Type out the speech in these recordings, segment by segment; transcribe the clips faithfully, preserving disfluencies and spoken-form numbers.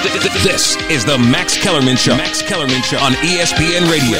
This is the Max Kellerman Show. Max Kellerman Show on E S P N Radio.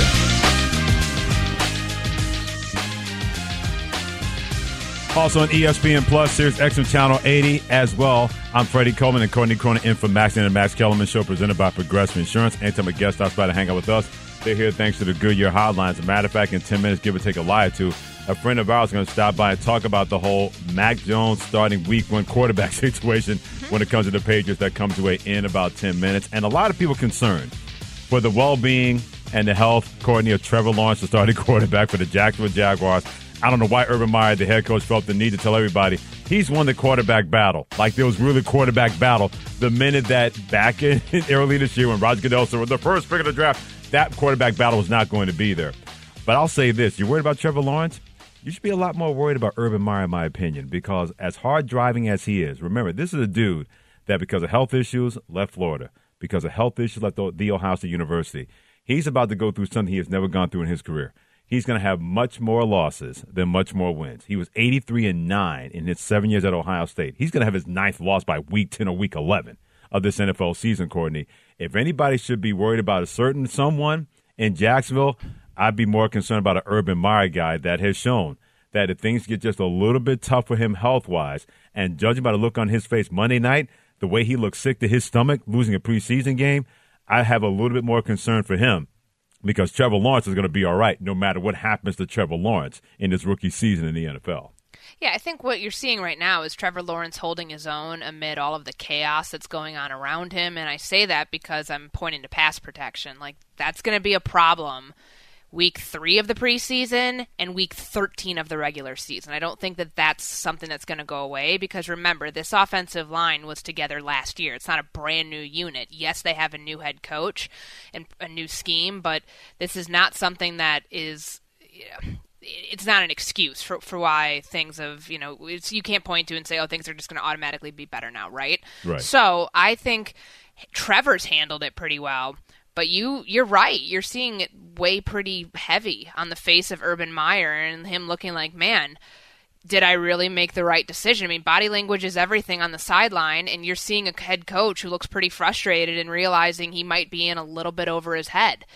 Also on E S P N Plus, Sirius X M Channel eighty as well. I'm Freddie Coleman and Courtney Cronin in for Max and the Max Kellerman Show, presented by Progressive Insurance. Anytime a guest stops by to hang out with us, they're here thanks to the Goodyear Hotline. As a matter of fact, in ten minutes, give or take a lie or two, a friend of ours is going to stop by and talk about the whole Mac Jones starting week one quarterback situation when it comes to the Patriots. That comes away in about ten minutes. And a lot of people concerned for the well-being and the health, Courtney, of Trevor Lawrence, the starting quarterback for the Jacksonville Jaguars. I don't know why Urban Meyer, the head coach, felt the need to tell everybody he's won the quarterback battle. Like there was really quarterback battle the minute that back in early this year when Roger Goodell said, well, the first pick of the draft, that quarterback battle was not going to be there. But I'll say this. You're worried about Trevor Lawrence? You should be a lot more worried about Urban Meyer, in my opinion, because as hard driving as he is, remember, this is a dude that because of health issues left Florida, because of health issues left the Ohio State University. He's about to go through something he has never gone through in his career. He's going to have much more losses than much more wins. He was eighty-three and nine in his seven years at Ohio State. He's going to have his ninth loss by week ten or week eleven of this N F L season, Courtney. If anybody should be worried about a certain someone in Jacksonville, I'd be more concerned about an Urban Meyer guy that has shown that if things get just a little bit tough for him health-wise, and judging by the look on his face Monday night, the way he looked sick to his stomach, losing a preseason game, I have a little bit more concern for him. Because Trevor Lawrence is going to be all right no matter what happens to Trevor Lawrence in his rookie season in the N F L. Yeah, I think what you're seeing right now is Trevor Lawrence holding his own amid all of the chaos that's going on around him. And I say that because I'm pointing to pass protection. Like, that's going to be a problem week three of the preseason and week thirteen of the regular season. I don't think that that's something that's going to go away because, remember, this offensive line was together last year. It's not a brand new unit. Yes, they have a new head coach and a new scheme, but this is not something that is, you know, it's not an excuse for, for why things have, you know, it's, you can't point to and say, oh, things are just going to automatically be better now, right? Right. So I think Trevor's handled it pretty well. But you, you're right. You're seeing it weigh pretty heavy on the face of Urban Meyer and him looking like, man, did I really make the right decision? I mean, body language is everything on the sideline, and you're seeing a head coach who looks pretty frustrated and realizing he might be in a little bit over his head.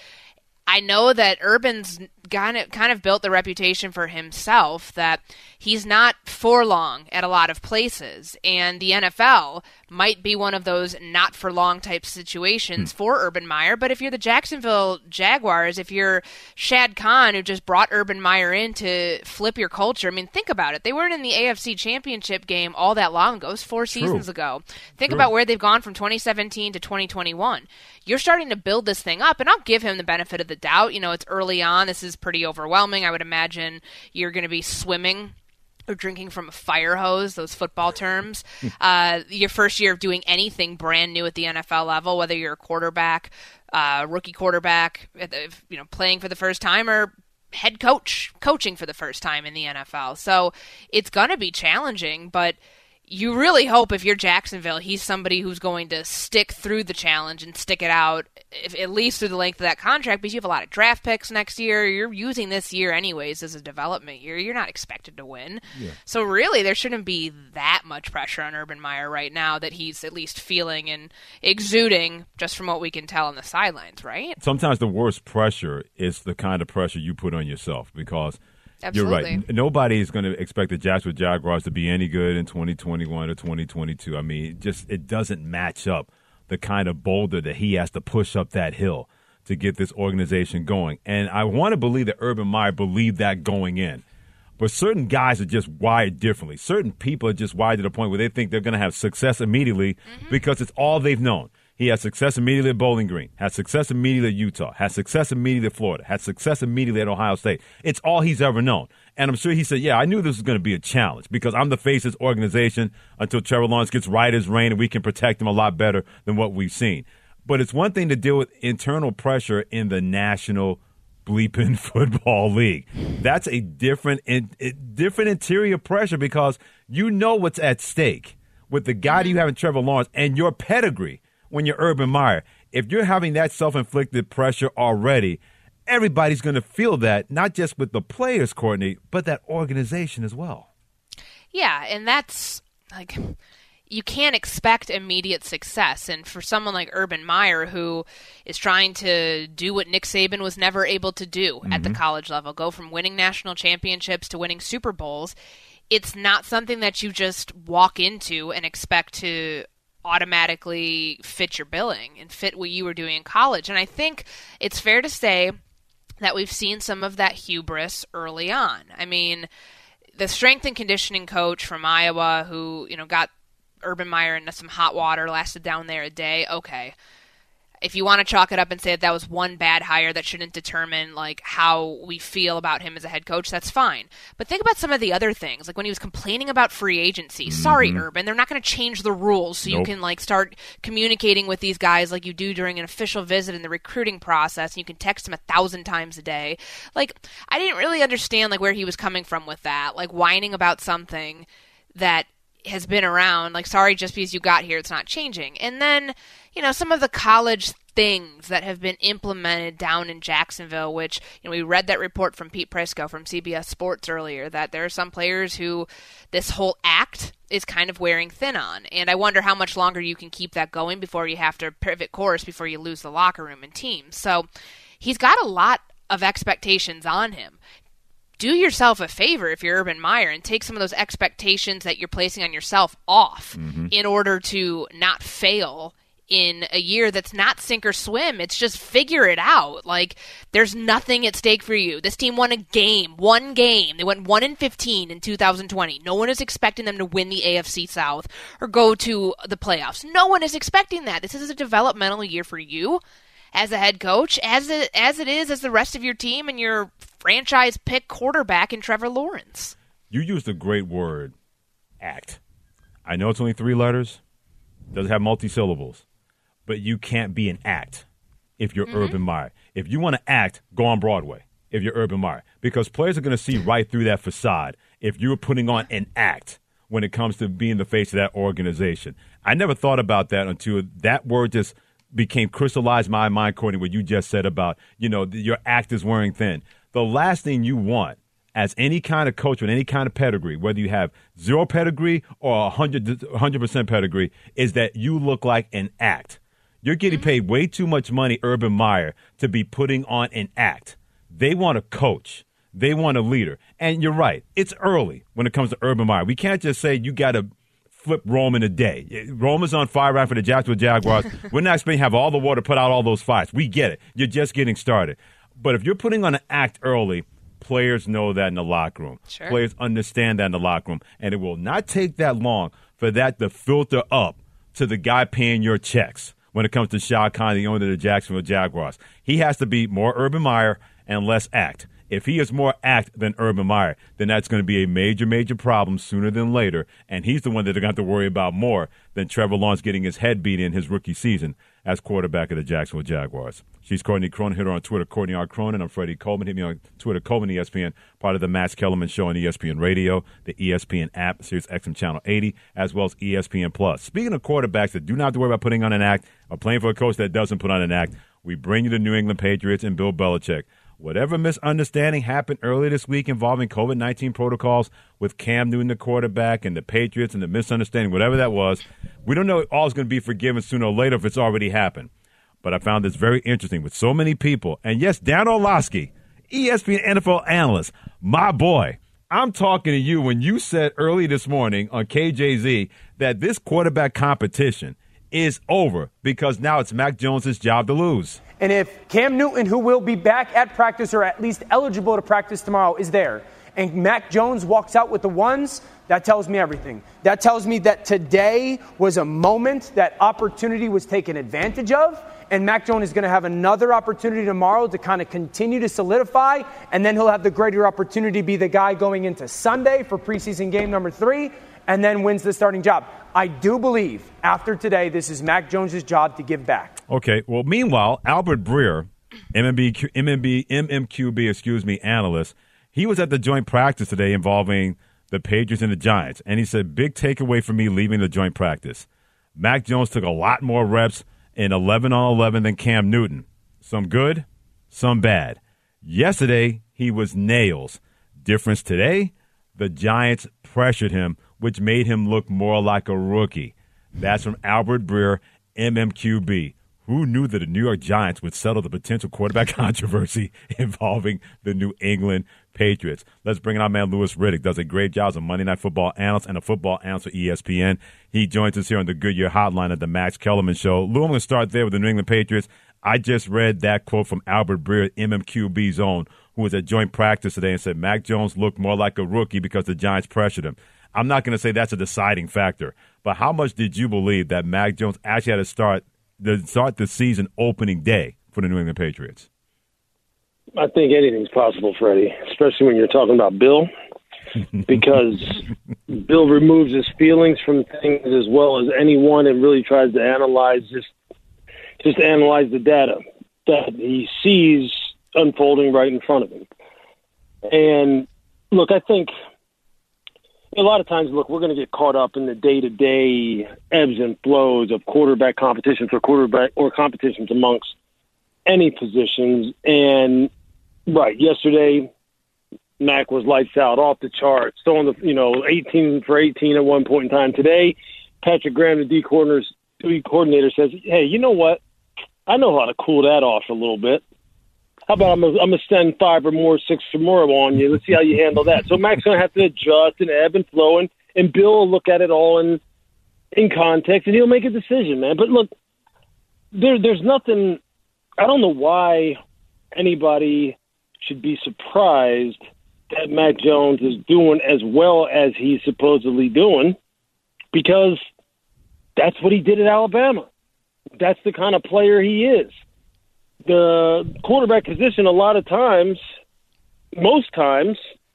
I know that Urban's kind of, kind of built the reputation for himself that he's not for long at a lot of places, and the N F L might be one of those not for long type situations hmm. for Urban Meyer. But if you're the Jacksonville Jaguars, if you're Shad Khan, who just brought Urban Meyer in to flip your culture, I mean, think about it. They weren't in the A F C Championship game all that long ago. It was four True. seasons ago. Think True. about where they've gone from twenty seventeen to twenty twenty-one. You're starting to build this thing up, and I'll give him the benefit of the doubt. You know, it's early on. This is pretty overwhelming. I would imagine you're going to be swimming or drinking from a fire hose, those football terms. uh, your first year of doing anything brand new at the N F L level, whether you're a quarterback, uh, rookie quarterback, you know, playing for the first time, or head coach coaching for the first time in the N F L. So it's going to be challenging, but you really hope if you're Jacksonville, he's somebody who's going to stick through the challenge and stick it out, if, at least through the length of that contract, because you have a lot of draft picks next year. You're using this year anyways as a development year. You're not expected to win. Yeah. So really, there shouldn't be that much pressure on Urban Meyer right now that he's at least feeling and exuding, just from what we can tell on the sidelines, right? Sometimes the worst pressure is the kind of pressure you put on yourself, because Absolutely. You're right. Nobody is going to expect the Jacksonville Jaguars to be any good in twenty twenty-one or twenty twenty-two. I mean, it just it doesn't match up the kind of boulder that he has to push up that hill to get this organization going. And I want to believe that Urban Meyer believed that going in. But certain guys are just wired differently. Certain people are just wired to the point where they think they're going to have success immediately mm-hmm. because it's all they've known. He had success immediately at Bowling Green, had success immediately at Utah, had success immediately at Florida, had success immediately at Ohio State. It's all he's ever known. And I'm sure he said, yeah, I knew this was going to be a challenge because I'm the face of this organization until Trevor Lawrence gets right as rain and we can protect him a lot better than what we've seen. But it's one thing to deal with internal pressure in the National Bleeping Football League. That's a different, in, different interior pressure because you know what's at stake with the guy that you have in Trevor Lawrence and your pedigree. When you're Urban Meyer, if you're having that self-inflicted pressure already, everybody's going to feel that, not just with the players, Courtney, but that organization as well. Yeah, and that's, like, you can't expect immediate success. And for someone like Urban Meyer, who is trying to do what Nick Saban was never able to do mm-hmm. at the college level, go from winning national championships to winning Super Bowls, it's not something that you just walk into and expect to automatically fit your billing and fit what you were doing in college. And I think it's fair to say that we've seen some of that hubris early on. I mean, the strength and conditioning coach from Iowa who, you know, got Urban Meyer into some hot water, lasted down there a day, okay. If you want to chalk it up and say that that was one bad hire that shouldn't determine like how we feel about him as a head coach, that's fine. But think about some of the other things, like when he was complaining about free agency. Mm-hmm. Sorry, Urban, they're not going to change the rules so nope. you can like start communicating with these guys like you do during an official visit in the recruiting process, and you can text them a thousand times a day. Like, I didn't really understand like where he was coming from with that, like whining about something that has been around, like, sorry, just because you got here, it's not changing. And then, you know, some of the college things that have been implemented down in Jacksonville, which, you know, we read that report from Pete Prisco from C B S Sports earlier, that there are some players who this whole act is kind of wearing thin on. And I wonder how much longer you can keep that going before you have to pivot course, before you lose the locker room and team. So he's got a lot of expectations on him. Do yourself a favor if you're Urban Meyer and take some of those expectations that you're placing on yourself off mm-hmm. in order to not fail in a year that's not sink or swim. It's just figure it out. Like, there's nothing at stake for you. This team won a game, one game. They went one and fifteen in two thousand twenty. No one is expecting them to win the A F C South or go to the playoffs. No one is expecting that. This is a developmental year for you as a head coach, as it, as it is as the rest of your team and your franchise pick quarterback in Trevor Lawrence. You used a great word, act. I know it's only three letters, doesn't have multi-syllables, but you can't be an act if you're mm-hmm. Urban Meyer. If you want to act, go on Broadway if you're Urban Meyer, because players are going to see right through that facade if you're putting on an act when it comes to being the face of that organization. I never thought about that until that word just became crystallized in my mind, Courtney, what you just said about, you know, your act is wearing thin. The last thing you want as any kind of coach with any kind of pedigree, whether you have zero pedigree or one hundred percent pedigree, is that you look like an act. You're getting paid way too much money, Urban Meyer, to be putting on an act. They want a coach. They want a leader. And you're right. It's early when it comes to Urban Meyer. We can't just say you got to flip Rome in a day. Rome is on fire right for the Jacksonville Jaguars. We're not expecting to have all the water put out all those fires. We get it. You're just getting started. But if you're putting on an act early, players know that in the locker room. Sure. Players understand that in the locker room. And it will not take that long for that to filter up to the guy paying your checks when it comes to Shad Khan, the owner of the Jacksonville Jaguars. He has to be more Urban Meyer and less act. If he is more act than Urban Meyer, then that's going to be a major, major problem sooner than later. And he's the one that they're going to have to worry about more than Trevor Lawrence getting his head beat in his rookie season as quarterback of the Jacksonville Jaguars. She's Courtney Cronin. Hit her on Twitter, Courtney R. Cronin. I'm Freddie Coleman. Hit me on Twitter, Coleman E S P N, part of the Max Kellerman Show on E S P N Radio, the E S P N app, Sirius X M Channel eighty, as well as E S P N Plus. Speaking of quarterbacks that do not have to worry about putting on an act or playing for a coach that doesn't put on an act, we bring you the New England Patriots and Bill Belichick. Whatever misunderstanding happened earlier this week involving COVID nineteen protocols with Cam Newton, the quarterback, and the Patriots, and the misunderstanding, whatever that was, we don't know if all is going to be forgiven sooner or later if it's already happened. But I found this very interesting with so many people. And yes, Dan Orlovsky, E S P N N F L analyst, my boy, I'm talking to you when you said early this morning on K J Z that this quarterback competition is over because now it's Mac Jones' job to lose. And if Cam Newton, who will be back at practice or at least eligible to practice tomorrow, is there, and Mac Jones walks out with the ones, that tells me everything. That tells me that today was a moment that opportunity was taken advantage of, and Mac Jones is going to have another opportunity tomorrow to kind of continue to solidify, and then he'll have the greater opportunity to be the guy going into Sunday for preseason game number three, and then wins the starting job. I do believe after today, this is Mac Jones' job to give back. Okay. Well, meanwhile, Albert Breer, M M B, M M B, M M Q B, excuse me, analyst, he was at the joint practice today involving the Patriots and the Giants, and he said, big takeaway for me leaving the joint practice. Mac Jones took a lot more reps in eleven on eleven than Cam Newton. Some good, some bad. Yesterday, he was nails. Difference today, the Giants pressured him, which made him look more like a rookie. That's from Albert Breer, M M Q B. Who knew that the New York Giants would settle the potential quarterback controversy involving the New England Patriots? Let's bring in our man Louis Riddick. Does a great job as a Monday Night Football analyst and a football analyst for E S P N. He joins us here on the Goodyear Hotline at the Max Kellerman Show. Lou, I'm going to start there with the New England Patriots. I just read that quote from Albert Breer, M M Q B's own, who was at joint practice today and said Mac Jones looked more like a rookie because the Giants pressured him. I'm not going to say that's a deciding factor, but how much did you believe that Mac Jones actually had to start the start the season opening day for the New England Patriots? I think anything's possible, Freddie, especially when you're talking about Bill, because Bill removes his feelings from things as well as anyone and really tries to analyze just just analyze the data that he sees unfolding right in front of him. And look, I think a lot of times, look, we're going to get caught up in the day-to-day ebbs and flows of quarterback competitions or quarterback or competitions amongst any positions. And right, yesterday, Mac was lights out, off the charts, throwing the you know eighteen for eighteen at one point in time. Today, Patrick Graham, the D coordinator, D coordinator, says, "Hey, you know what? I know how to cool that off a little bit. How about I'm going to send five or more, six or more on you. Let's see how you handle that." So Mac's going to have to adjust and ebb and flow, and, and Bill will look at it all in in context, and he'll make a decision, man. But look, there, there's nothing – I don't know why anybody should be surprised that Mac Jones is doing as well as he's supposedly doing, because that's what he did at Alabama. That's the kind of player he is. The quarterback position, a lot of times, most times,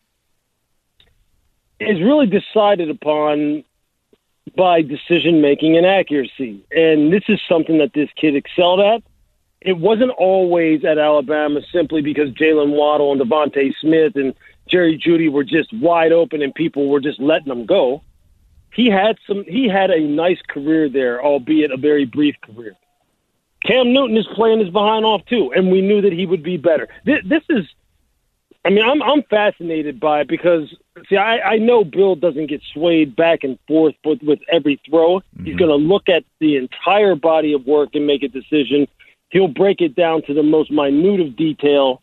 is really decided upon by decision-making and accuracy. And this is something that this kid excelled at. It wasn't always at Alabama simply because Jalen Waddle and Devontae Smith and Jerry Jeudy were just wide open and people were just letting them go. He had some. He had a nice career there, albeit a very brief career. Cam Newton is playing his behind off too, and we knew that he would be better. This, this is, I mean, I'm I'm fascinated by it because, see, I, I know Bill doesn't get swayed back and forth with, with every throw. Mm-hmm. He's going to look at the entire body of work and make a decision. He'll break it down to the most minute of detail,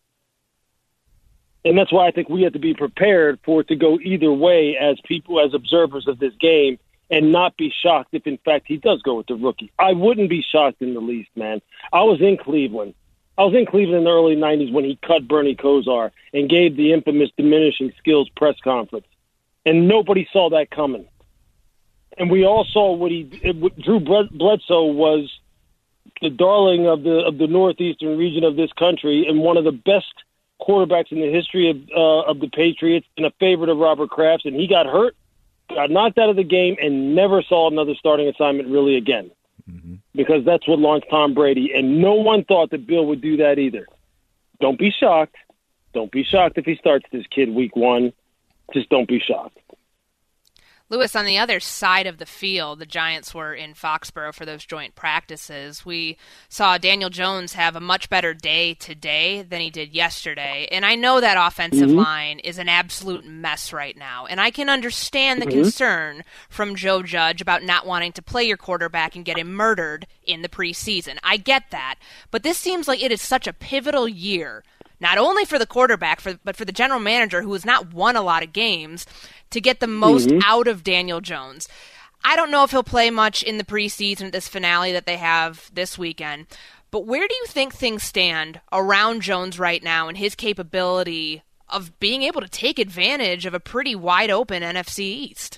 and that's why I think we have to be prepared for it to go either way as people, as observers of this game, and not be shocked if, in fact, he does go with the rookie. I wouldn't be shocked in the least, man. I was in Cleveland. I was in Cleveland in the early nineties when he cut Bernie Kosar and gave the infamous diminishing skills press conference. And nobody saw that coming. And we all saw what he what Drew Bledsoe was the darling of the of the northeastern region of this country and one of the best quarterbacks in the history of, uh, of the Patriots and a favorite of Robert Kraft's. And he got hurt, got knocked out of the game, and never saw another starting assignment really again. Mm-hmm. Because that's what launched Tom Brady, and no one thought that Bill would do that either. Don't be shocked. Don't be shocked if he starts this kid week one. Just don't be shocked. Lewis, on the other side of the field, the Giants were in Foxborough for those joint practices. We saw Daniel Jones have a much better day today than he did yesterday. And I know that offensive mm-hmm. line is an absolute mess right now. And I can understand the mm-hmm. concern from Joe Judge about not wanting to play your quarterback and get him murdered in the preseason. I get that. But this seems like it is such a pivotal year, not only for the quarterback, for, but for the general manager who has not won a lot of games, to get the most mm-hmm. out of Daniel Jones. I don't know if he'll play much in the preseason at this finale that they have this weekend, but where do you think things stand around Jones right now and his capability of being able to take advantage of a pretty wide-open N F C East?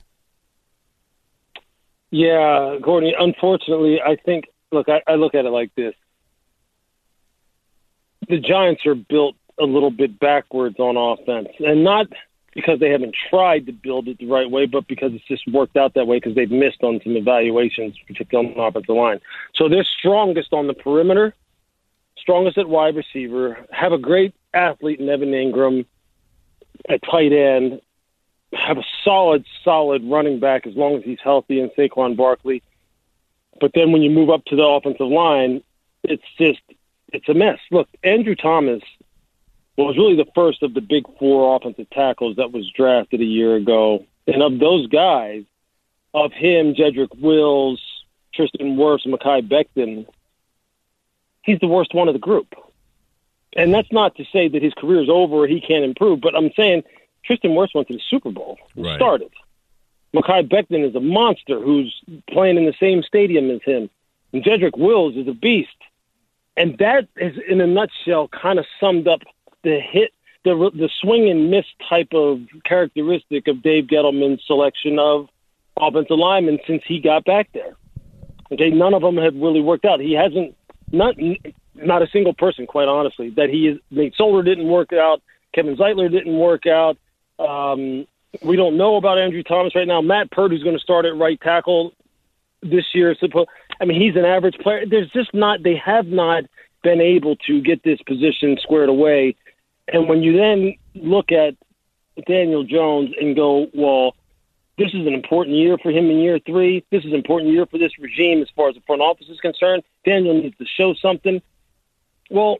Yeah, Courtney, unfortunately, I think, look, I, I look at it like this. The Giants are built a little bit backwards on offense, and not because they haven't tried to build it the right way, but because it's just worked out that way because they've missed on some evaluations, particularly on the offensive line. So they're strongest on the perimeter, strongest at wide receiver, have a great athlete in Evan Ingram at tight end, have a solid, solid running back as long as he's healthy in Saquon Barkley. But then when you move up to the offensive line, it's just, it's a mess. Look, Andrew Thomas was really the first of the big four offensive tackles that was drafted a year ago. And of those guys, of him, Jedrick Wills, Tristan Wirfs and Mekhi Becton, he's the worst one of the group. And that's not to say that his career is over or he can't improve, but I'm saying Tristan Wirfs went to the Super Bowl and right. started. Mekhi Becton is a monster who's playing in the same stadium as him. And Jedrick Wills is a beast. And that is, in a nutshell, kind of summed up the hit, the the swing and miss type of characteristic of Dave Gettleman's selection of offensive linemen since he got back there. Okay, none of them have really worked out. He hasn't, not not a single person, quite honestly, that he is. Nate Solder didn't work out. Kevin Zeitler didn't work out. Um, we don't know about Andrew Thomas right now. Matt Purdue's going to start at right tackle this year. I mean, he's an average player. There's just not, they have not been able to get this position squared away. And when you then look at Daniel Jones and go, well, this is an important year for him in year three. This is an important year for this regime as far as the front office is concerned. Daniel needs to show something. Well,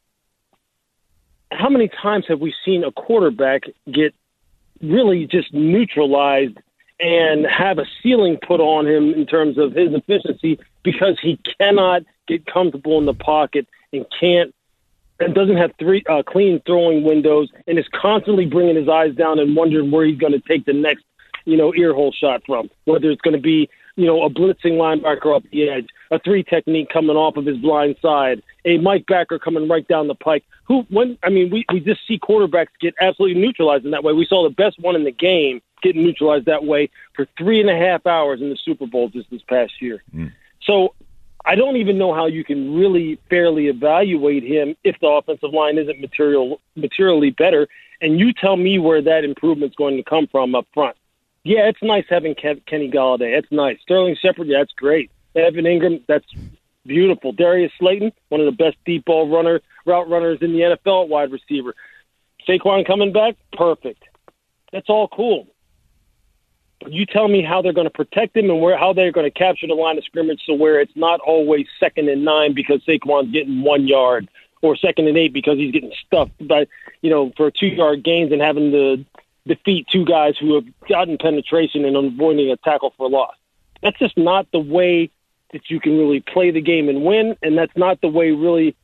how many times have we seen a quarterback get really just neutralized and have a ceiling put on him in terms of his efficiency because he cannot get comfortable in the pocket and can't and doesn't have three uh, clean throwing windows and is constantly bringing his eyes down and wondering where he's going to take the next, you know, ear hole shot from, whether it's going to be, you know, a blitzing linebacker up the edge, a three technique coming off of his blind side, a Mike Backer coming right down the pike. Who, when, I mean, we, we just see quarterbacks get absolutely neutralized in that way. We saw the best one in the game getting neutralized that way for three and a half hours in the Super Bowl just this past year. Mm. So I don't even know how you can really fairly evaluate him if the offensive line isn't material materially better. And you tell me where that improvement's going to come from up front. Yeah, it's nice having Kev- Kenny Golladay. It's nice. Sterling Shepard, yeah, that's great. Evan Ingram, that's beautiful. Darius Slayton, one of the best deep ball runner route runners in the N F L at wide receiver. Saquon coming back, perfect. That's all cool. You tell me how they're going to protect him and where how they're going to capture the line of scrimmage so where it's not always second and nine because Saquon's getting one yard or second and eight because he's getting stuffed by, you know, for two-yard gains and having to defeat two guys who have gotten penetration and avoiding a tackle for loss. That's just not the way that you can really play the game and win, and that's not the way really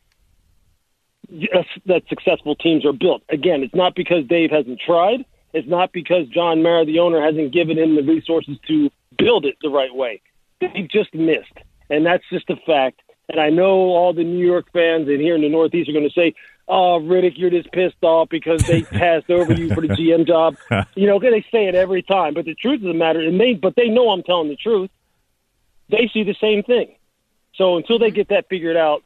that successful teams are built. Again, it's not because Dave hasn't tried. It's not because John Mara, the owner, hasn't given him the resources to build it the right way. They've just missed, and that's just a fact. And I know all the New York fans and here in the Northeast are going to say, oh, Riddick, you're just pissed off because they passed over you for the G M job. You know, they say it every time. But the truth of the matter, and they, but they know I'm telling the truth, they see the same thing. So until they get that figured out,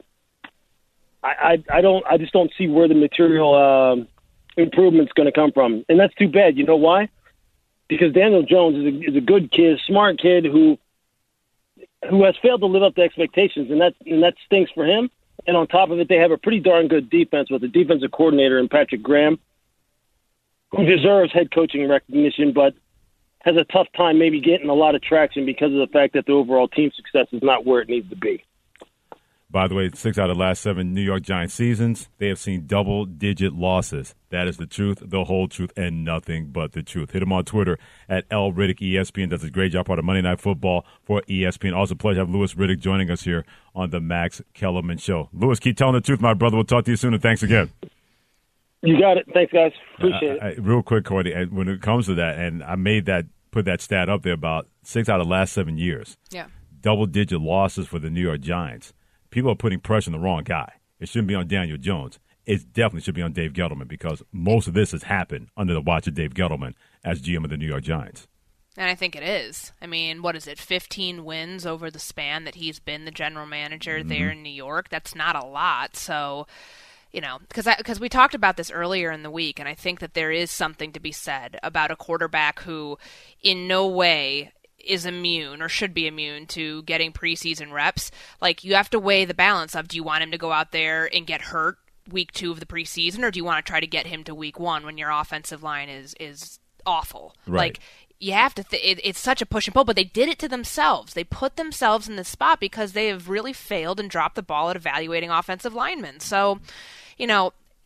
I, I, I don't. I just don't see where the material um, improvement's going to come from, and that's too bad. You know why? Because Daniel Jones is a, is a good kid, smart kid who who has failed to live up to expectations, and that and that stinks for him. And on top of it, they have a pretty darn good defense with a defensive coordinator in Patrick Graham, who deserves head coaching recognition, but has a tough time maybe getting a lot of traction because of the fact that the overall team success is not where it needs to be. By the way, six out of the last seven New York Giants seasons, they have seen double-digit losses. That is the truth, the whole truth, and nothing but the truth. Hit him on Twitter at L Riddick E S P N. Does a great job part of Monday Night Football for E S P N. Also, a pleasure to have Louis Riddick joining us here on the Max Kellerman Show. Louis, keep telling the truth, my brother. We'll talk to you soon, and thanks again. You got it. Thanks, guys. Appreciate uh, it. I, real quick, Cordy, when it comes to that, and I made that put that stat up there about six out of the last seven years. Yeah. Double-digit losses for the New York Giants. People are putting pressure on the wrong guy. It shouldn't be on Daniel Jones. It definitely should be on Dave Gettleman because most of this has happened under the watch of Dave Gettleman as G M of the New York Giants. And I think it is. I mean, what is it, fifteen wins over the span that he's been the general manager mm-hmm. there in New York? That's not a lot. So, you know, because because we talked about this earlier in the week, and I think that there is something to be said about a quarterback who in no way is immune or should be immune to getting preseason reps. Like, you have to weigh the balance of, do you want him to go out there and get hurt week two of the preseason, or do you want to try to get him to week one when your offensive line is is awful? Right. Like, you have to th- it, it's such a push and pull, but they did it to themselves. They put themselves in this spot because they have really failed and dropped the ball at evaluating offensive linemen. So, you know,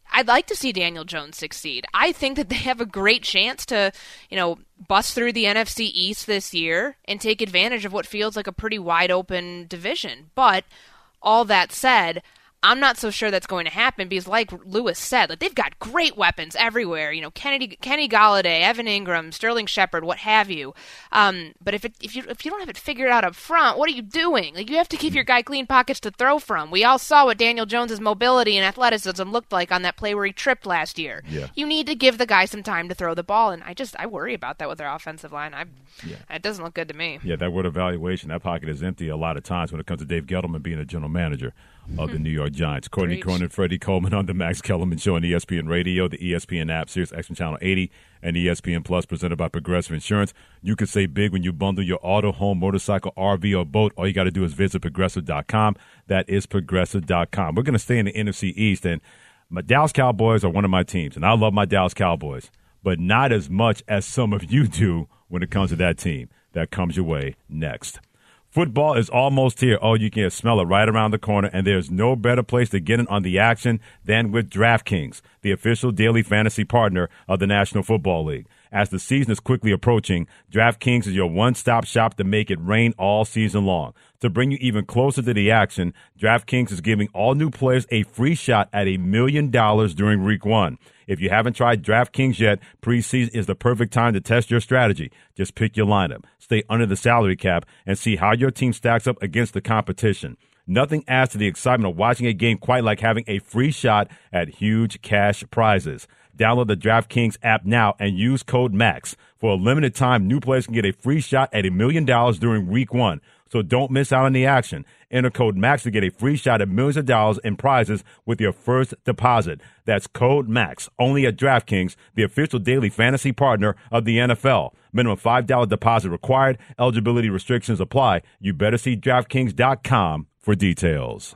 I'd like to see Daniel Jones succeed. I think that they have a great chance to, you know, bust through the N F C East this year and take advantage of what feels like a pretty wide open division. But all that said, I'm not so sure that's going to happen because, like Lewis said, like they've got great weapons everywhere. You know, Kennedy, Kenny Golladay, Evan Ingram, Sterling Shepard, what have you. Um, but if it, if you if you don't have it figured out up front, what are you doing? Like you have to keep your guy clean pockets to throw from. We all saw what Daniel Jones's mobility and athleticism looked like on that play where he tripped last year. Yeah. You need to give the guy some time to throw the ball, and I just I worry about that with their offensive line. I yeah. It doesn't look good to me. Yeah, that word evaluation, that pocket is empty a lot of times when it comes to Dave Gettleman being a general manager of the New York Giants. Courtney Preach. Cronin, Freddie Coleman on the Max Kellerman Show on E S P N Radio, the E S P N app, Sirius X M Channel eighty, and E S P N Plus presented by Progressive Insurance. You can save big when you bundle your auto, home, motorcycle, R V, or boat. All you got to do is visit Progressive dot com. That is Progressive dot com. We're going to stay in the N F C East, and my Dallas Cowboys are one of my teams, and I love my Dallas Cowboys, but not as much as some of you do when it comes to that team. That comes your way next. Football is almost here. Oh, you can smell it right around the corner, and there's no better place to get in on the action than with DraftKings, the official daily fantasy partner of the National Football League. As the season is quickly approaching, DraftKings is your one-stop shop to make it rain all season long. To bring you even closer to the action, DraftKings is giving all new players a free shot at a million dollars during week one. If you haven't tried DraftKings yet, preseason is the perfect time to test your strategy. Just pick your lineup, stay under the salary cap, and see how your team stacks up against the competition. Nothing adds to the excitement of watching a game quite like having a free shot at huge cash prizes. Download the DraftKings app now and use code MAX. For a limited time, new players can get a free shot at a million dollars during week one. So don't miss out on the action. Enter code MAX to get a free shot at millions of dollars in prizes with your first deposit. That's code MAX, only at DraftKings, the official daily fantasy partner of the N F L. Minimum five dollars deposit required. Eligibility restrictions apply. You better see DraftKings dot com for details.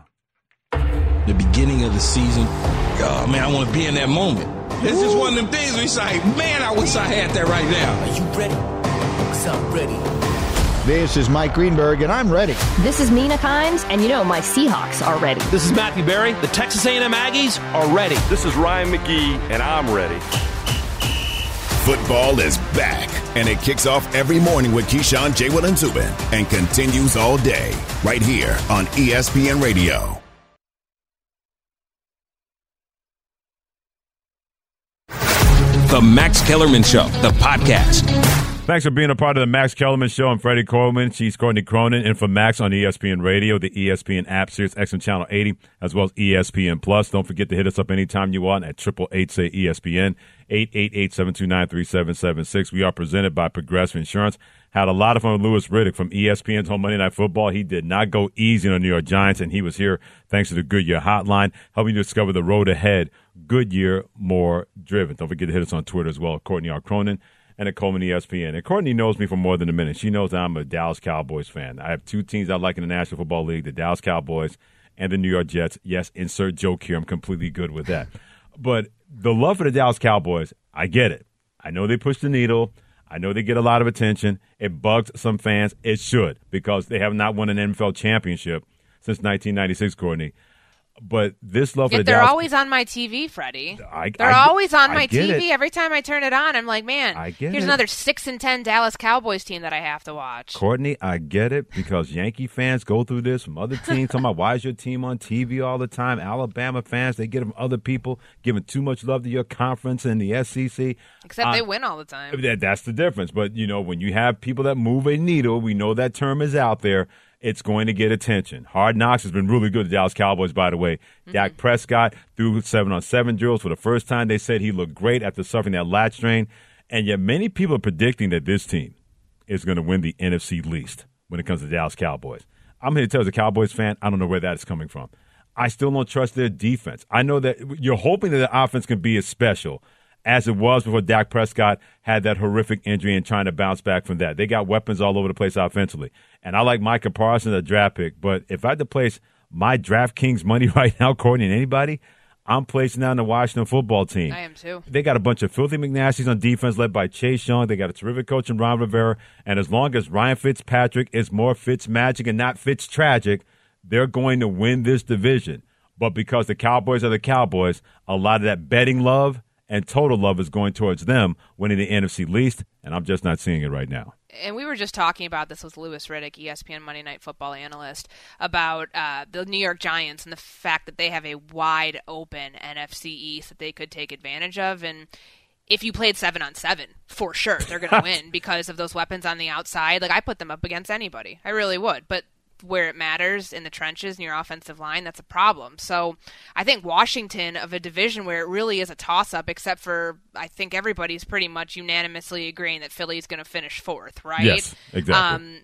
The beginning of the season, oh, man, I want to be in that moment. It's just one of them things where it's like, man, I wish I had that right now. Are you ready? Because I'm ready. This is Mike Greenberg, and I'm ready. This is Nina Kimes, and you know my Seahawks are ready. This is Matthew Berry. The Texas A and M Aggies are ready. This is Ryan McGee, and I'm ready. Football is back, and it kicks off every morning with Keyshawn, J. Will, and Zubin, and continues all day right here on E S P N Radio. The Max Kellerman Show, the podcast. Thanks for being a part of the Max Kellerman Show. I'm Freddie Coleman. She's Courtney Cronin, and for Max on E S P N Radio, the E S P N app, Sirius X M Channel eighty, as well as E S P N Plus. Don't forget to hit us up anytime you want at eight eight eight, say E S P N, eight eight eight, seven two nine, three seven seven six. We are presented by Progressive Insurance. Had a lot of fun with Louis Riddick from E S P N's Home Monday Night Football. He did not go easy on the New York Giants, and he was here thanks to the Goodyear Hotline, helping you discover the road ahead. Goodyear, more driven. Don't forget to hit us on Twitter as well, Courtney R. Cronin, and at Coleman E S P N. And Courtney knows me for more than a minute. She knows I'm a Dallas Cowboys fan. I have two teams I like in the National Football League, the Dallas Cowboys and the New York Jets. Yes, insert joke here. I'm completely good with that. But the love for the Dallas Cowboys, I get it. I know they push the needle. I know they get a lot of attention. It bugs some fans. It should, because they have not won an N F L championship since nineteen ninety-six, Courtney. But this love Yet for the they're Dallas, always on my T V, Freddie. I, they're I, always on I my get T V. it. Every time I turn it on, I'm like, man, I get here's it. another six and ten Dallas Cowboys team that I have to watch. Courtney, I get it, because Yankee fans go through this from other teams. Talking about, why is your team on T V all the time? Alabama fans, they get it from other people, giving too much love to your conference and the S E C. Except uh, they win all the time. That, that's the difference. But, you know, when you have people that move a needle, we know that term is out there, it's going to get attention. Hard Knocks has been really good to the Dallas Cowboys, by the way. Mm-hmm. Dak Prescott threw seven-on-seven drills for the first time. They said he looked great after suffering that lat strain. And yet many people are predicting that this team is going to win the N F C least when it comes to the Dallas Cowboys. I'm here to tell you, as a Cowboys fan, I don't know where that is coming from. I still don't trust their defense. I know that you're hoping that the offense can be as special as it was before Dak Prescott had that horrific injury and trying to bounce back from that. They got weapons all over the place offensively. And I like Micah Parsons, a draft pick. But if I had to place my DraftKings money right now, Courtney, and anybody, I'm placing down the Washington football team. I am too. They got a bunch of filthy McNasties on defense led by Chase Young. They got a terrific coach in Ron Rivera. And as long as Ryan Fitzpatrick is more Fitzmagic and not Fitztragic, they're going to win this division. But because the Cowboys are the Cowboys, a lot of that betting love and total love is going towards them winning the N F C least, and I'm just not seeing it right now. And we were just talking about this with Louis Riddick, E S P N Monday Night Football analyst, about uh, the New York Giants and the fact that they have a wide open N F C East that they could take advantage of. And if you played seven on seven, for sure they're going to win because of those weapons on the outside. Like, I put them up against anybody. I really would. But where it matters in the trenches in your offensive line, that's a problem. So I think Washington, of a division where it really is a toss-up, except for I think everybody's pretty much unanimously agreeing that Philly's going to finish fourth, right? Yes, exactly. Um,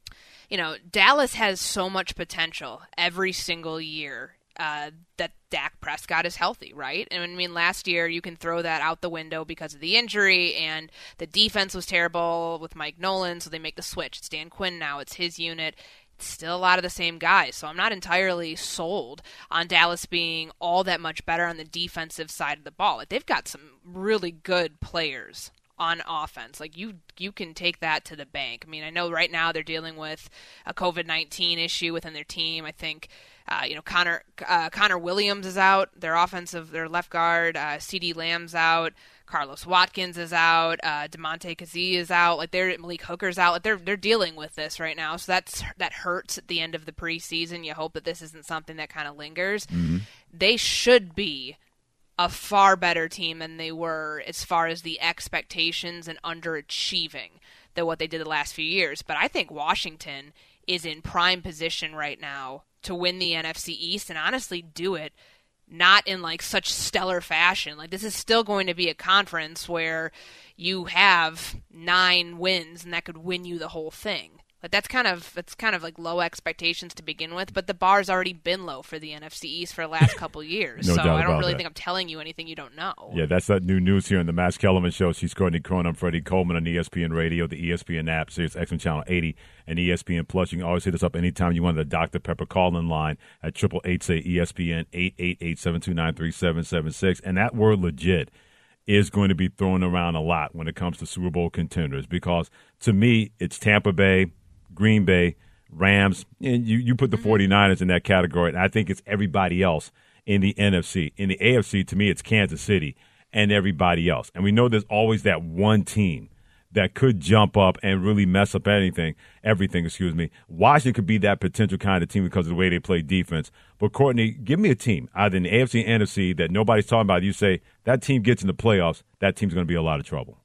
you know, Dallas has so much potential every single year uh, that Dak Prescott is healthy, right? And I mean, last year you can throw that out the window because of the injury, and the defense was terrible with Mike Nolan, so they make the switch. It's Dan Quinn now. It's his unit. Still a lot of the same guys, so I'm not entirely sold on Dallas being all that much better on the defensive side of the ball. Like, they've got some really good players on offense. Like, you you can take that to the bank. I mean, I know right now they're dealing with a covid nineteen issue within their team. I think uh, you know Connor uh, Connor Williams is out. Their offensive, their left guard, uh, CeeDee Lamb's out. Carlos Watkins is out. Uh, DeMonte Kazee is out. Like, they're Malik Hooker's out. Like, they're they're dealing with this right now. So that's that hurts at the end of the preseason. You hope that this isn't something that kind of lingers. Mm-hmm. They should be a far better team than they were as far as the expectations and underachieving than what they did the last few years. But I think Washington is in prime position right now to win the N F C East, and honestly do it not in like such stellar fashion. Like, this is still going to be a conference where you have nine wins and that could win you the whole thing. Like, that's kind of it's kind of like low expectations to begin with, but the bar's already been low for the N F C East for the last couple years. No so doubt I don't about really that. think I'm telling you anything you don't know. Yeah, that's that new news here on the Max Kellerman Show. She's Courtney Cronin. I'm Freddie Coleman on E S P N Radio, the E S P N app, Sirius X M Channel eighty, and E S P N Plus. You can always hit us up anytime you want the Doctor Pepper call-in line at triple eight say E S P N, eight eight eight, seven two nine, three seven seven six. And that word legit is going to be thrown around a lot when it comes to Super Bowl contenders, because to me, it's Tampa Bay, Green Bay, Rams, and you, you put the 49ers in that category, and I think it's everybody else in the N F C. In the A F C, to me, it's Kansas City and everybody else. And we know there's always that one team that could jump up and really mess up anything, everything, excuse me. Washington could be that potential kind of team because of the way they play defense. But, Courtney, give me a team, either in the A F C and N F C, that nobody's talking about. You say, that team gets in the playoffs, that team's going to be in a lot of trouble.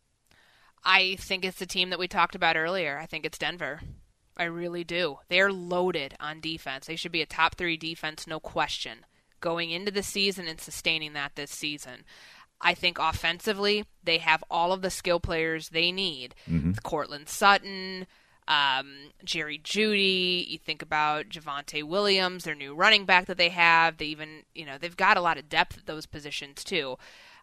I think it's the team that we talked about earlier. I think it's Denver. I really do. They're loaded on defense. They should be a top three defense, no question, going into the season and sustaining that this season. I think offensively, they have all of the skill players they need. Mm-hmm. Cortland Sutton, um, Jerry Jeudy. You think about Javonte Williams, their new running back that they have. They even, you know, they've got a lot of depth at those positions too.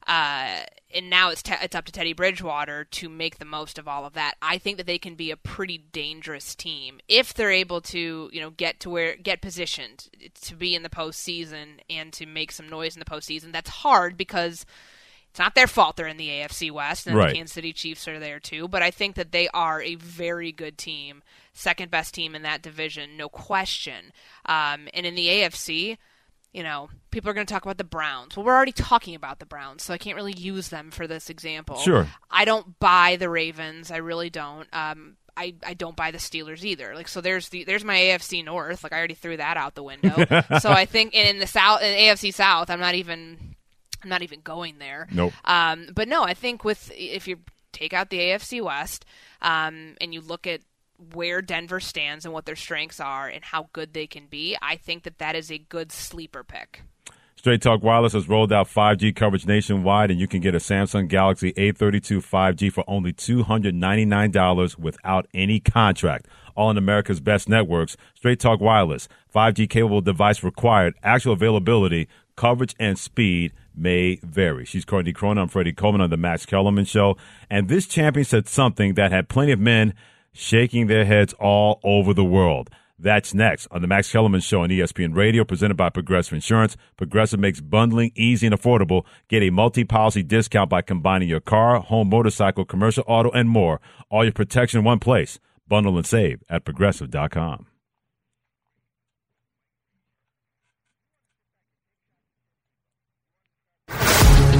Uh, and now it's te- it's up to Teddy Bridgewater to make the most of all of that. I think that they can be a pretty dangerous team if they're able to, you know, get to where get positioned to be in the postseason and to make some noise in the postseason. That's hard because it's not their fault they're in the A F C West, and right. the Kansas City Chiefs are there too. But I think that they are a very good team, second best team in that division, no question. Um, and in the A F C, you know, people are going to talk about the Browns. Well, we're already talking about the Browns, so I can't really use them for this example. Sure. I don't buy the Ravens. I really don't. Um, I, I don't buy the Steelers either. Like, so there's the there's my A F C North. Like, I already threw that out the window. So I think in the South, in A F C South, I'm not even I'm not even going there. Nope. Um, but no, I think with if you take out the A F C West, um, and you look at where Denver stands and what their strengths are and how good they can be, I think that that is a good sleeper pick. Straight Talk Wireless has rolled out five G coverage nationwide, and you can get a Samsung Galaxy A thirty-two five G for only two hundred ninety-nine dollars without any contract. All in America's best networks. Straight Talk Wireless, five G capable device required. Actual availability, coverage, and speed may vary. She's Courtney Cronin. I'm Freddie Coleman on the Max Kellerman Show. And this champion said something that had plenty of men shaking their heads all over the world. That's next on the Max Kellerman Show on E S P N Radio, presented by Progressive Insurance. Progressive makes bundling easy and affordable. Get a multi-policy discount by combining your car, home, motorcycle, commercial auto, and more. All your protection in one place. Bundle and save at progressive dot com.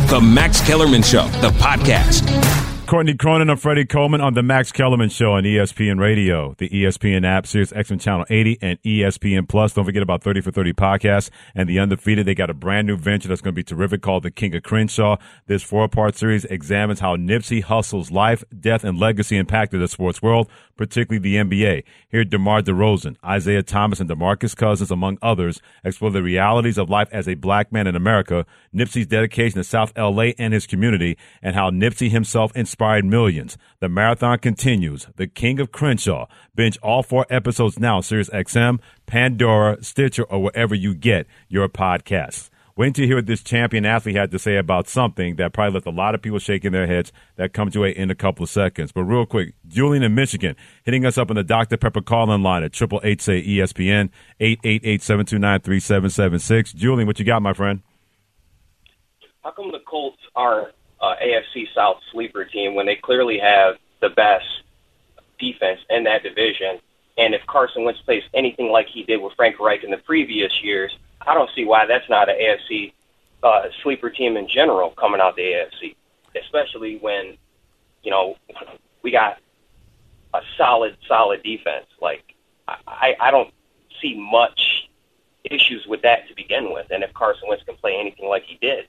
The Max Kellerman Show, the podcast. Courtney Cronin and Freddie Coleman on the Max Kellerman Show on E S P N Radio, the E S P N app, Sirius X M Channel eighty, and E S P N Plus. Don't forget about thirty for thirty podcasts and The Undefeated. They got a brand new venture that's going to be terrific called The King of Crenshaw. This four-part series examines how Nipsey Hussle's life, death, and legacy impacted the sports world, particularly the N B A. Here, DeMar DeRozan, Isaiah Thomas, and DeMarcus Cousins, among others, explore the realities of life as a black man in America, Nipsey's dedication to South L A and his community, and how Nipsey himself inspired millions. The marathon continues. The King of Crenshaw. Binge all four episodes now on Sirius X M, Pandora, Stitcher, or wherever you get your podcasts. Wait until you hear what this champion athlete had to say about something that probably left a lot of people shaking their heads. That comes to you in a couple of seconds. But real quick, Julian in Michigan hitting us up on the Doctor Pepper call-in line at eight eight eight, say, E S P N, eight eight eight, seven two nine, three seven seven six. Julian, what you got, my friend? How come the Colts are uh, A F C South sleeper team when they clearly have the best defense in that division? And if Carson Wentz plays anything like he did with Frank Reich in the previous years, I don't see why that's not an A F C uh, sleeper team in general coming out the A F C, especially when, you know, we got a solid, solid defense. Like, I, I don't see much issues with that to begin with. And if Carson Wentz can play anything like he did,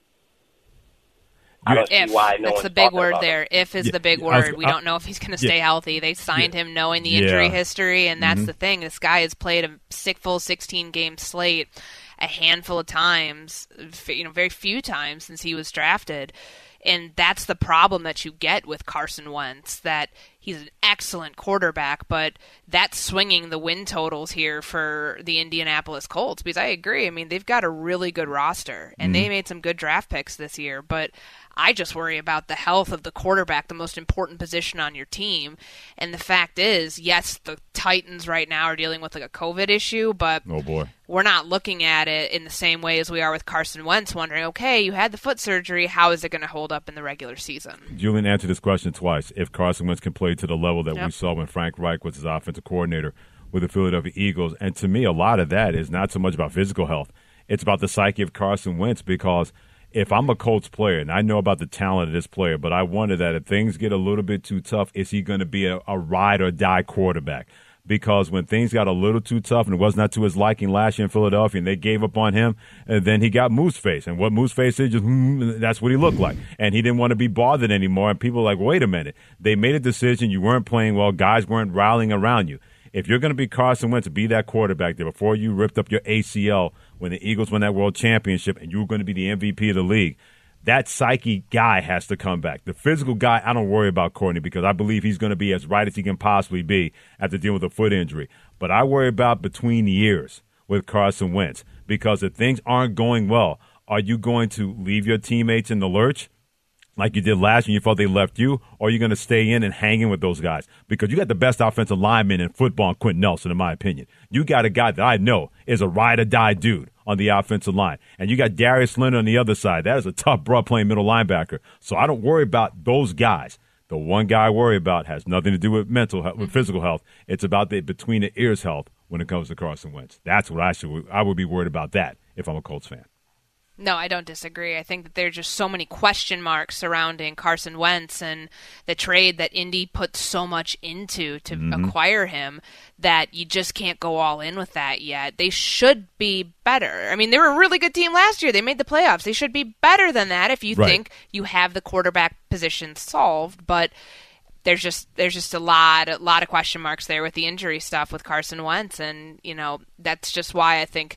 I don't if, see why no that's one's the big word about there. him. If is yeah, the big I was, word. We I, don't know if he's going to stay yeah, healthy. They signed yeah, him knowing the injury yeah. history, and that's mm-hmm. the thing. This guy has played a sick, full sixteen-game slate a handful of times, you know, very few times since he was drafted. And that's the problem that you get with Carson Wentz, that he's an excellent quarterback, but that's swinging the win totals here for the Indianapolis Colts. Because I agree, I mean, they've got a really good roster, and mm-hmm. they made some good draft picks this year, but I just worry about the health of the quarterback, the most important position on your team. And the fact is, yes, the Titans right now are dealing with like a COVID issue, but oh boy. we're not looking at it in the same way as we are with Carson Wentz, wondering, okay, you had the foot surgery, how is it going to hold up in the regular season? Julian answered this question twice. If Carson Wentz can play to the level that yep. we saw when Frank Reich was his offensive coordinator with the Philadelphia Eagles. And to me, a lot of that is not so much about physical health. It's about the psyche of Carson Wentz, because if I'm a Colts player, and I know about the talent of this player, but I wonder that if things get a little bit too tough, is he going to be a, a ride-or-die quarterback? Because when things got a little too tough and it was not to his liking last year in Philadelphia and they gave up on him, and then he got moose face. And what moose face is, just mm, that's what he looked like. And he didn't want to be bothered anymore. And people were like, wait a minute. They made a decision. You weren't playing well. Guys weren't rallying around you. If you're going to be Carson Wentz, be that quarterback there before you ripped up your A C L when the Eagles won that world championship and you were going to be the M V P of the league, that psyche guy has to come back. The physical guy, I don't worry about Courtney, because I believe he's going to be as right as he can possibly be after dealing with a foot injury. But I worry about between years with Carson Wentz, because if things aren't going well, are you going to leave your teammates in the lurch like you did last year? You thought they left you, or are you going to stay in and hang in with those guys? Because you got the best offensive lineman in football, Quentin Nelson, in my opinion. You got a guy that I know is a ride-or-die dude on the offensive line. And you got Darius Leonard on the other side. That is a tough bro playing middle linebacker. So I don't worry about those guys. The one guy I worry about has nothing to do with mental health, with physical health. It's about the between the ears health when it comes to Carson Wentz. That's what I should. I would be worried about that if I'm a Colts fan. No, I don't disagree. I think that there are just so many question marks surrounding Carson Wentz and the trade that Indy put so much into to mm-hmm. acquire him that you just can't go all in with that yet. They should be better. I mean, they were a really good team last year. They made the playoffs. They should be better than that if you right. think you have the quarterback position solved, but there's just there's just a lot a lot of question marks there with the injury stuff with Carson Wentz, and you know, that's just why I think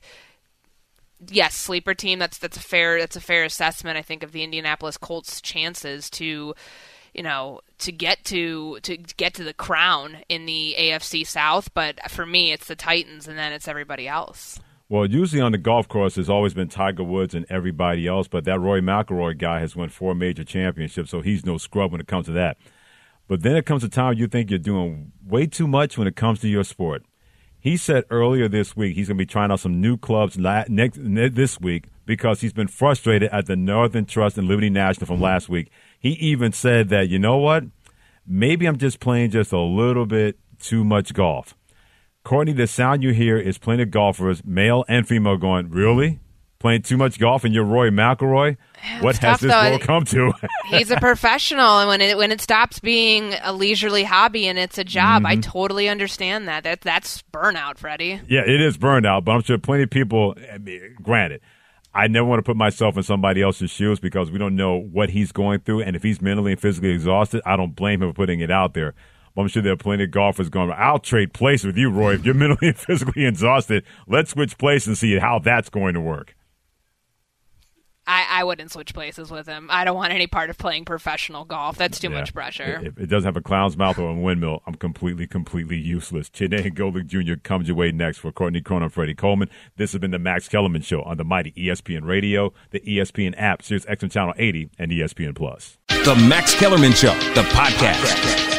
yes, sleeper team. That's that's a fair that's a fair assessment, I think, of the Indianapolis Colts' chances to, you know, to get to to get to the crown in the A F C South. But for me, it's the Titans, and then it's everybody else. Well, usually on the golf course, there's always been Tiger Woods and everybody else, but that Rory McIlroy guy has won four major championships, so he's no scrub when it comes to that. But then it comes a time you think you're doing way too much when it comes to your sport. He said earlier this week he's going to be trying out some new clubs la- next this week because he's been frustrated at the Northern Trust and Liberty National from last week. He even said that, you know what, maybe I'm just playing just a little bit too much golf. Courtney, the sound you hear is plenty of golfers, male and female, going, really? playing too much golf and you're Rory McIlroy, what has tough, this though. world come to? He's a professional, and when it when it stops being a leisurely hobby and it's a job, Mm-hmm. I totally understand that. That that's burnout, Freddie. Yeah, it is burnout, but I'm sure plenty of people, I mean, granted, I never want to put myself in somebody else's shoes because we don't know what he's going through, and if he's mentally and physically exhausted, I don't blame him for putting it out there. But I'm sure there are plenty of golfers going, I'll trade places with you, Roy. If you're mentally and physically exhausted, let's switch places and see how that's going to work. I, I wouldn't switch places with him. I don't want any part of playing professional golf. That's too Yeah. much pressure. If it doesn't have a clown's mouth or a windmill, I'm completely, completely useless. Chiney Golick Junior comes your way next for Courtney Cronin and Freddie Coleman. This has been the Max Kellerman Show on the mighty E S P N Radio, the E S P N app, Sirius X M Channel eighty, and E S P N Plus. The Max Kellerman Show, the podcast.